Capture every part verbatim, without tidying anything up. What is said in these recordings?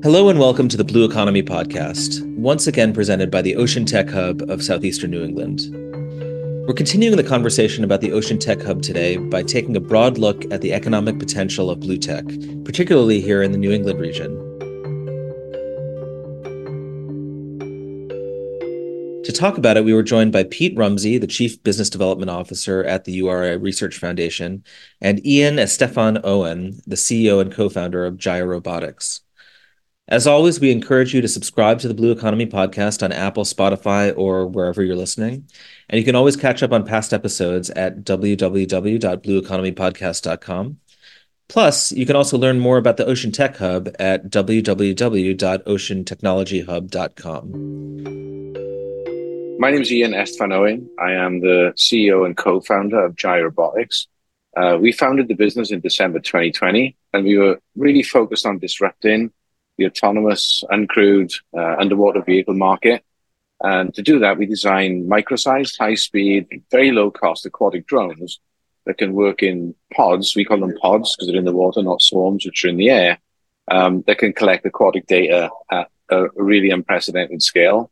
Hello and welcome to the Blue Economy Podcast, once again presented by the Ocean Tech Hub of Southeastern New England. We're continuing the conversation about the Ocean Tech Hub today by taking a broad look at the economic potential of blue tech, particularly here in the New England region. To talk about it, we were joined by Pete Rumsey, the Chief Business Development Officer at the U R I Research Foundation, and Ian Estefan Owen, the C E O and co-founder of Gyre Robotics. As always, we encourage you to subscribe to the Blue Economy Podcast on Apple, Spotify, or wherever you're listening. And you can always catch up on past episodes at w w w dot blue economy podcast dot com. Plus, you can also learn more about the Ocean Tech Hub at w w w dot ocean technology hub dot com. My name is Ian Estefan Owen. I am the C E O and co-founder of Gyre Robotics. Uh, we founded the business in December twenty twenty, and we were really focused on disrupting the autonomous, uncrewed, uh, underwater vehicle market. And to do that, we designed micro-sized, high-speed, very low-cost aquatic drones that can work in pods. We call them pods because they're in the water, not swarms, which are in the air, um, that can collect aquatic data at a really unprecedented scale.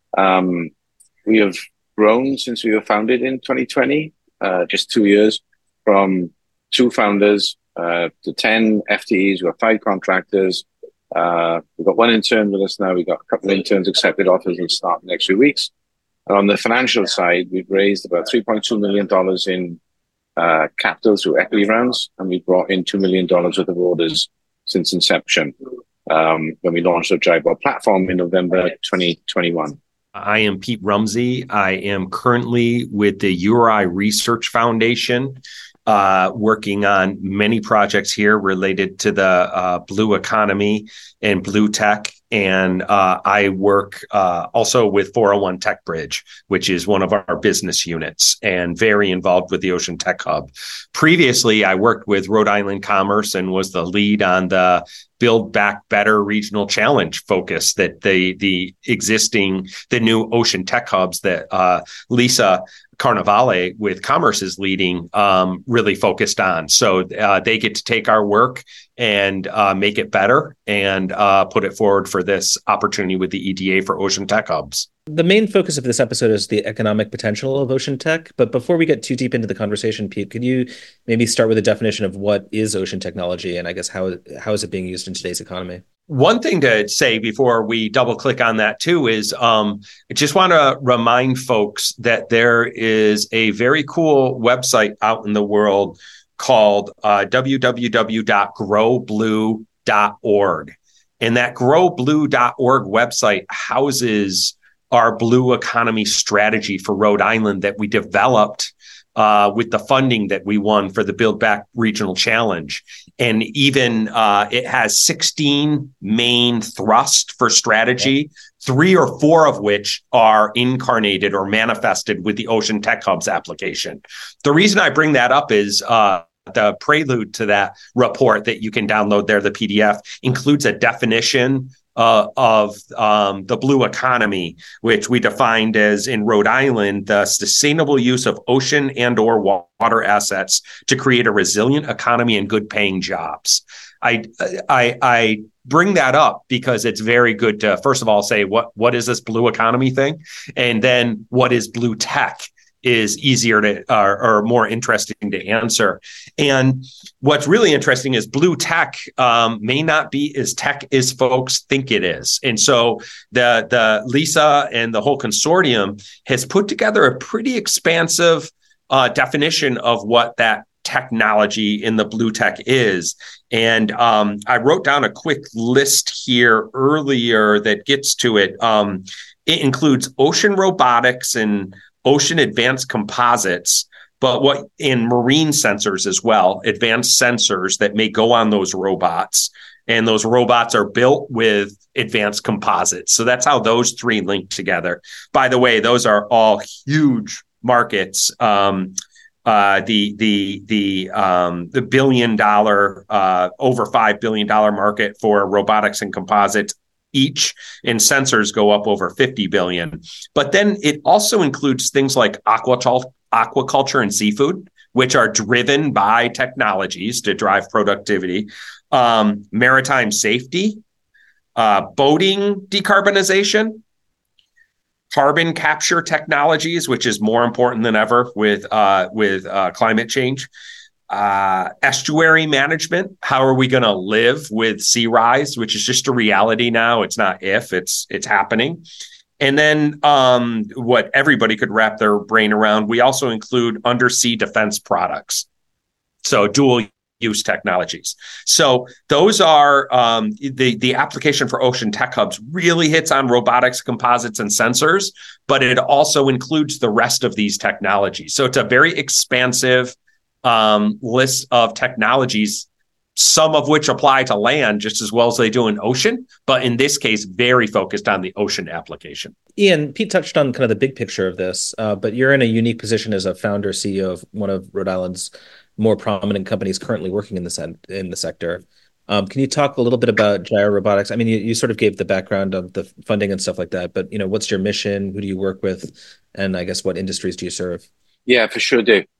Um, we have grown since we were founded in twenty twenty, uh, just two years, from two founders uh, to ten F T Es. We've got five contractors. Uh, we've got one intern with us now. We've got a couple of interns accepted offers and start in the next few weeks. And on the financial side, we've raised about three point two million dollars in uh, capital through equity rounds, and we brought in two million dollars worth of orders since inception um, when we launched our Gyre platform in November twenty twenty-one. I am Pete Rumsey. I am currently with the U R I Research Foundation, Uh, working on many projects here related to the uh, blue economy and blue tech. And uh, I work uh, also with four oh one Tech Bridge, which is one of our business units, and very involved with the Ocean Tech Hub. Previously, I worked with Rhode Island Commerce and was the lead on the Build Back Better Regional Challenge focus that the the existing, the new Ocean Tech Hubs that uh, Lisa Carnevale with Commerce is leading um, really focused on. So uh, they get to take our work and uh, make it better and uh, put it forward for this opportunity with the E D A for Ocean Tech Hubs. The main focus of this episode is the economic potential of ocean tech. But before we get too deep into the conversation, Pete, could you maybe start with a definition of what is ocean technology and I guess how how is it being used in today's economy? One thing to say before we double click on that too is um, I just want to remind folks that there is a very cool website out in the world called uh, w w w dot grow blue dot org. And that grow blue dot org website houses our blue economy strategy for Rhode Island that we developed Uh, with the funding that we won for the Build Back Regional Challenge. And even uh, it has sixteen main thrusts for strategy, three or four of which are incarnated or manifested with the Ocean Tech Hubs application. The reason I bring that up is uh, the prelude to that report that you can download there, the P D F, includes a definition Uh, of um, the blue economy, which we defined as in Rhode Island, the sustainable use of ocean and or water assets to create a resilient economy and good paying jobs. I, I, I bring that up because it's very good to, first of all, say what, what is this blue economy thing? And then what is blue tech is easier to uh, or more interesting to answer. And what's really interesting is blue tech um, may not be as tech as folks think it is. And so the the Lisa and the whole consortium has put together a pretty expansive uh, definition of what that technology in the blue tech is. And um, I wrote down a quick list here earlier that gets to it. Um, it includes ocean robotics and ocean advanced composites, but what in marine sensors as well, advanced sensors that may go on those robots. And those robots are built with advanced composites. So that's how those three link together. By the way, those are all huge markets. Um, uh, the the the um, the billion dollar, uh, over five billion dollar market for robotics and composites each, and sensors go up over fifty billion. But then it also includes things like aquaculture, aquaculture and seafood, which are driven by technologies to drive productivity, um, maritime safety, uh, boating decarbonization, carbon capture technologies, which is more important than ever with uh, with uh, climate change, uh, estuary management. How are we going to live with sea rise, which is just a reality now? It's not if, it's it's happening. And then um, what everybody could wrap their brain around, we also include undersea defense products. So dual use technologies. So those are um, the, the application for Ocean Tech Hubs really hits on robotics, composites, and sensors, but it also includes the rest of these technologies. So it's a very expansive um, list of technologies, some of which apply to land just as well as they do in ocean, but in this case, very focused on the ocean application. Ian, Pete touched on kind of the big picture of this, uh, but you're in a unique position as a founder, C E O of one of Rhode Island's more prominent companies currently working in the in the sector. Um, can you talk a little bit about Gyro Robotics? I mean, you, you sort of gave the background of the funding and stuff like that, but you know, what's your mission? Who do you work with? And I guess what industries do you serve? Yeah, for sure, Dave.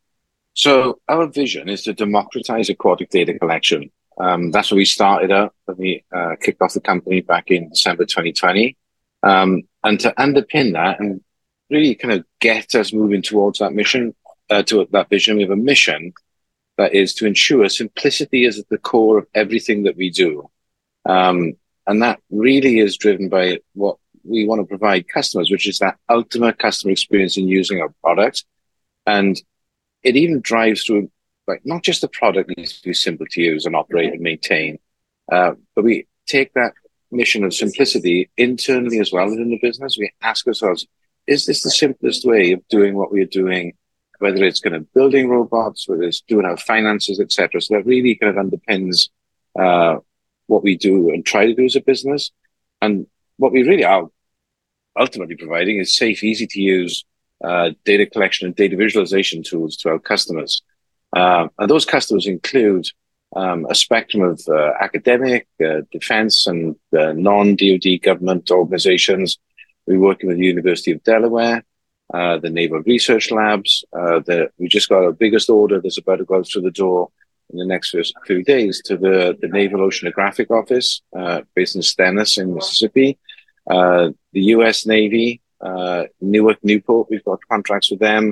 So our vision is to democratize aquatic data collection. Um, that's where we started out when we uh, kicked off the company back in December twenty twenty. Um, and to underpin that and really kind of get us moving towards that mission, uh, to that vision, we have a mission that is to ensure simplicity is at the core of everything that we do. Um, and that really is driven by what we want to provide customers, which is that ultimate customer experience in using our product. And it even drives through, like, not just the product needs to be simple to use and operate and maintain, uh, but we take that mission of simplicity internally as well as in the business. We ask ourselves, is this the simplest way of doing what we're doing? Whether it's kind of building robots, whether it's doing our finances, et cetera. So that really kind of underpins uh, what we do and try to do as a business. And what we really are ultimately providing is safe, easy to use uh, data collection and data visualization tools to our customers. Uh, and those customers include um, a spectrum of uh, academic, uh, defense, and uh, non-D O D government organizations. We're working with the University of Delaware, Uh, the Naval Research Labs. Uh, the, we just got our biggest order that's about to go through the door in the next few days to the, the Naval Oceanographic Office, uh, based in Stennis in Mississippi. Uh, the U S Navy, uh, Newark, Newport, we've got contracts with them.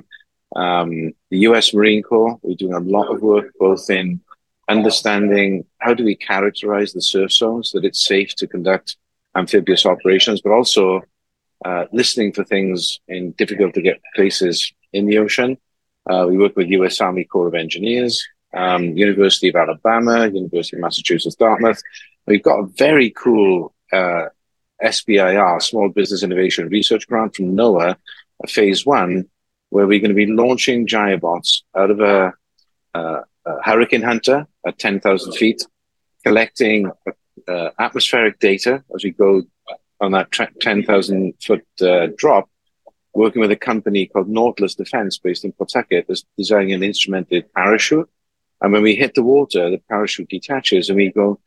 Um, the U S Marine Corps, we're doing a lot of work both in understanding how do we characterize the surf zones that it's safe to conduct amphibious operations, but also uh, listening for things in difficult to get places in the ocean. Uh, we work with U S Army Corps of Engineers, um, University of Alabama, University of Massachusetts, Dartmouth. We've got a very cool uh, S B I R, Small Business Innovation Research Grant from NOAA, a phase one, where we're going to be launching Gyrobots out of a, a, a Hurricane Hunter at ten thousand feet, collecting uh, atmospheric data as we go on that ten thousand foot uh, drop, working with a company called Nautilus Defense based in Pawtucket that's designing an instrumented parachute. And when we hit the water, the parachute detaches and we go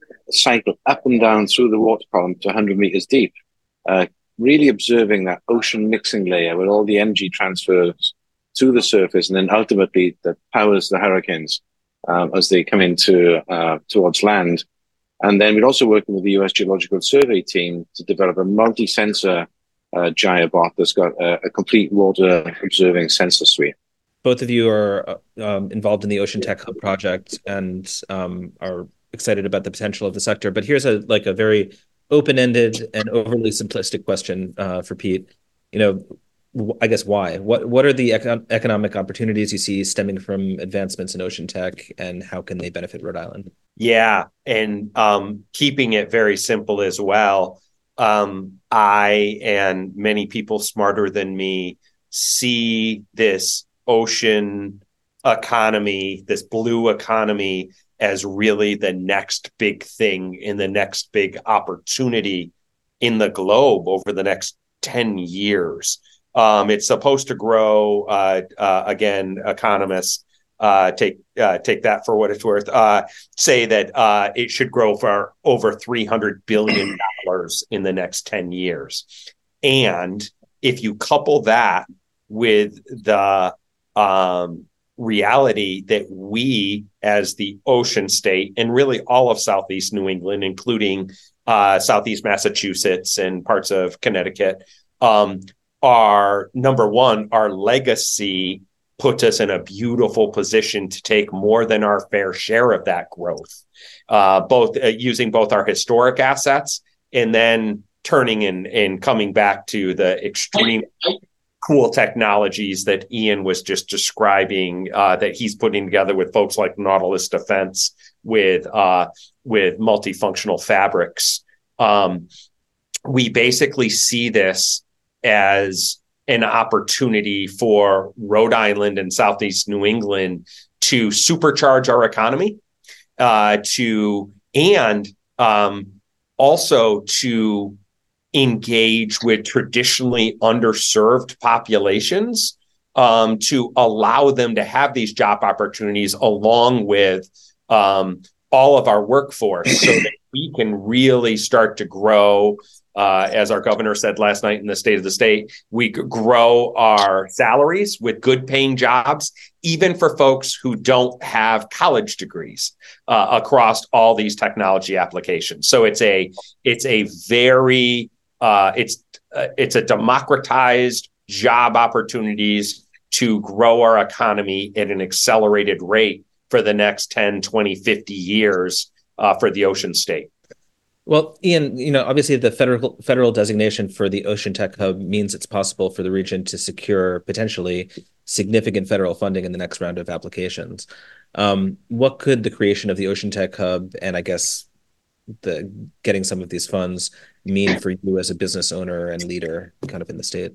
cycle up and down through the water column to one hundred meters deep, uh, really observing that ocean mixing layer where all the energy transfers to the surface and then ultimately that powers the hurricanes um, as they come into uh, towards land. And then we're also working with the U S Geological Survey team to develop a multi-sensor uh, Gyrobot that's got a, a complete water observing sensor suite. Both of you are um, involved in the Ocean Tech Hub project and um, are excited about the potential of the sector. But here's a like a very open-ended and overly simplistic question uh, for Pete. You know, I guess why? What what are the econ- economic opportunities you see stemming from advancements in ocean tech, and how can they benefit Rhode Island? Yeah, and um, keeping it very simple as well. Um, I and many people smarter than me see this ocean economy, this blue economy, as really the next big thing in the next big opportunity in the globe over the next ten years. Um, it's supposed to grow, uh, uh, again, economists uh, take uh, take that for what it's worth, uh, say that uh, it should grow for over three hundred billion dollars in the next ten years. And if you couple that with the um, reality that we, as the ocean state, and really all of Southeast New England, including uh, Southeast Massachusetts and parts of Connecticut, um, are number one, our legacy puts us in a beautiful position to take more than our fair share of that growth, uh, both uh, using both our historic assets and then turning and, and coming back to the extreme cool technologies that Ian was just describing, uh, that he's putting together with folks like Nautilus Defense with uh, with multifunctional fabrics. Um, we basically see this as an opportunity for Rhode Island and Southeast New England to supercharge our economy, uh, to and um, also to engage with traditionally underserved populations, um, to allow them to have these job opportunities along with um, all of our workforce so that we can really start to grow. Uh, as our governor said last night in the State of the State, we grow our salaries with good paying jobs, even for folks who don't have college degrees uh, across all these technology applications. So it's a it's a very uh, it's uh, it's a democratized job opportunities to grow our economy at an accelerated rate for the next ten, twenty, fifty years uh, for the Ocean State. Well, Ian, you know, obviously the federal federal designation for the Ocean Tech Hub means it's possible for the region to secure potentially significant federal funding in the next round of applications. Um, what could the creation of the Ocean Tech Hub and I guess the getting some of these funds mean for you as a business owner and leader kind of in the state?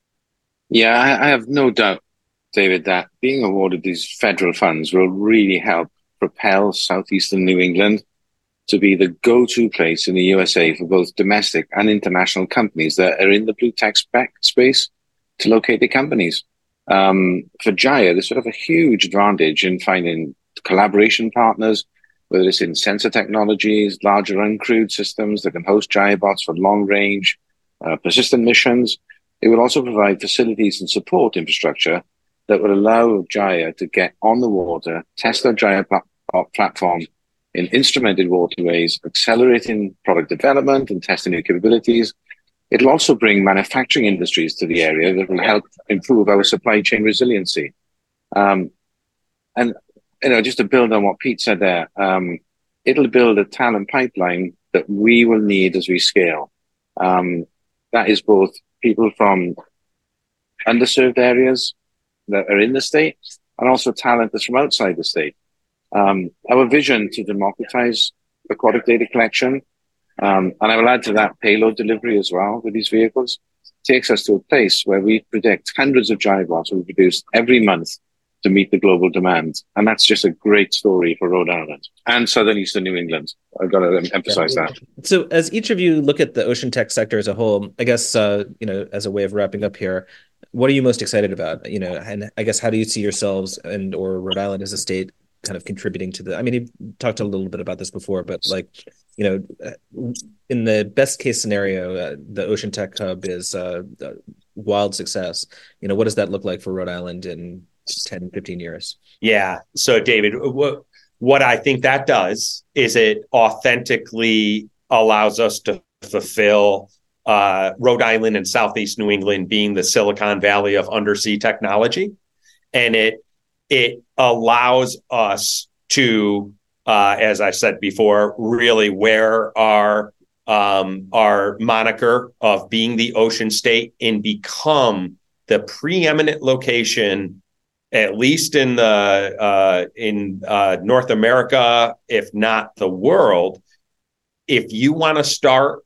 Yeah, I, I have no doubt, David, that being awarded these federal funds will really help propel Southeastern New England to be the go-to place in the U S A for both domestic and international companies that are in the blue tech spec space to locate their companies. Um, for Jaya, there's sort of a huge advantage in finding collaboration partners, whether it's in sensor technologies, larger uncrewed systems that can host Jaya bots for long-range, uh, persistent missions. It will also provide facilities and support infrastructure that will allow Jaya to get on the water, test their Jaya pl- platform in instrumented waterways, accelerating product development and testing new capabilities. It'll also bring manufacturing industries to the area that will help improve our supply chain resiliency. Um, and, you know, just to build on what Pete said there, um, it'll build a talent pipeline that we will need as we scale. Um, that is both people from underserved areas that are in the state and also talent that's from outside the state. Um, our vision to democratize aquatic data collection, um, and I will add to that payload delivery as well with these vehicles, takes us to a place where we predict hundreds of Jaya bots will be produced every month to meet the global demand. And that's just a great story for Rhode Island and Southern Eastern New England. I've got to emphasize yeah. that. So as each of you look at the ocean tech sector as a whole, I guess, uh, you know, as a way of wrapping up here, what are you most excited about? You know, and I guess, how do you see yourselves and or Rhode Island as a state kind of contributing to the, I mean, you talked a little bit about this before, but like, you know, in the best case scenario, uh, the Ocean Tech Hub is uh, a wild success. You know, what does that look like for Rhode Island in ten, fifteen years? Yeah. So David, what, what I think that does is it authentically allows us to fulfill uh, Rhode Island and Southeast New England being the Silicon Valley of undersea technology. And it, It allows us to, uh, as I said before, really wear our um, our moniker of being the ocean state and become the preeminent location, at least in the uh, in uh, North America, if not the world. If you want to start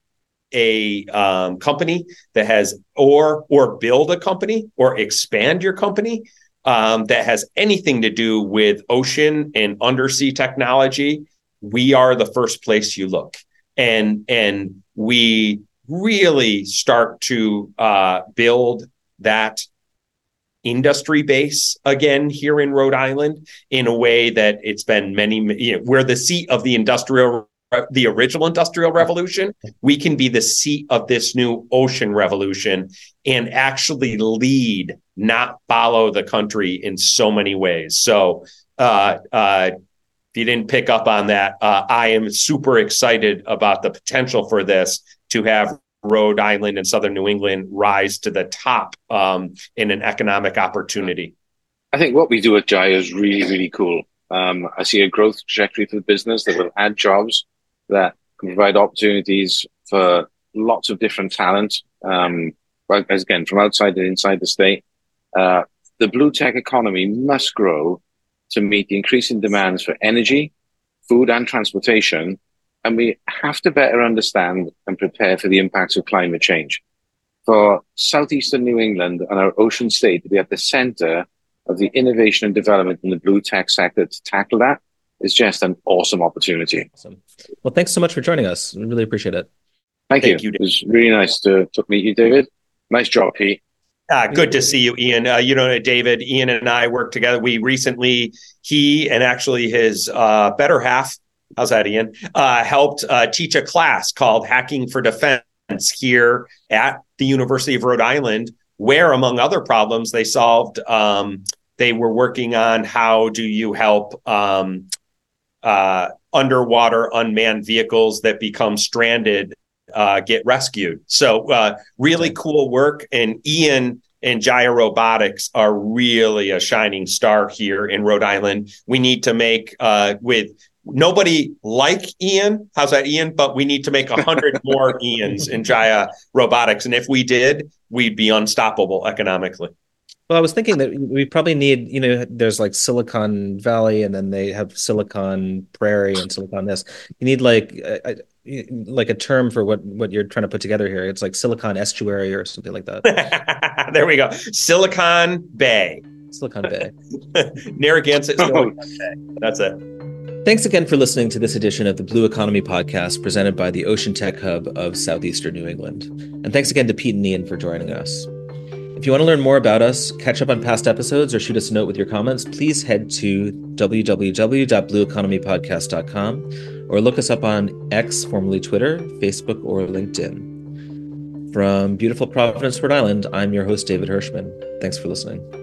a um, company that has, or or build a company or expand your company, Um, that has anything to do with ocean and undersea technology, we are the first place you look. And, and we really start to uh, build that industry base again here in Rhode Island in a way that it's been many, you know, we're the seat of the industrial, the original industrial revolution. We can be the seat of this new ocean revolution and actually lead, not follow the country in so many ways. So uh, uh, if you didn't pick up on that, uh, I am super excited about the potential for this to have Rhode Island and Southern New England rise to the top um, in an economic opportunity. I think what we do at Jaya is really, really cool. Um, I see a growth trajectory for the business that will add jobs, that can provide opportunities for lots of different talent, um, again, from outside and inside the state. Uh, the blue tech economy must grow to meet the increasing demands for energy, food, and transportation. And we have to better understand and prepare for the impacts of climate change. For southeastern New England and our ocean state to be at the center of the innovation and development in the blue tech sector to tackle that is just an awesome opportunity. Awesome. Well, thanks so much for joining us. We really appreciate it. Thank, Thank you. you. It was really nice to, to meet you, David. Nice job, Pete. Uh, good to see you, Ian. Uh, you know, David, Ian and I worked together. We recently, he and actually his uh, better half, how's that, Ian, uh, helped uh, teach a class called Hacking for Defense here at the University of Rhode Island, where, among other problems, they solved, um, they were working on how do you help um, uh, underwater unmanned vehicles that become stranded uh, get rescued. So uh, really cool work. And Ian and Jaya Robotics are really a shining star here in Rhode Island. We need to make uh, with nobody like Ian. How's that, Ian? But we need to make a hundred more Ians in Jaya Robotics. And if we did, we'd be unstoppable economically. Well, I was thinking that we probably need, you know, there's like Silicon Valley and then they have Silicon Prairie and Silicon this. You need like a, like a term for what, what you're trying to put together here. It's like Silicon Estuary or something like that. There we go. Silicon Bay. Silicon Bay. Narragansett, Silicon Bay. That's it. Thanks again for listening to this edition of the Blue Economy Podcast presented by the Ocean Tech Hub of Southeastern New England. And thanks again to Pete and Ian for joining us. If you want to learn more about us, catch up on past episodes, or shoot us a note with your comments, please head to w w w dot blue economy podcast dot com or look us up on X, formerly Twitter, Facebook, or LinkedIn. From beautiful Providence, Rhode Island, I'm your host, David Hirschman. Thanks for listening.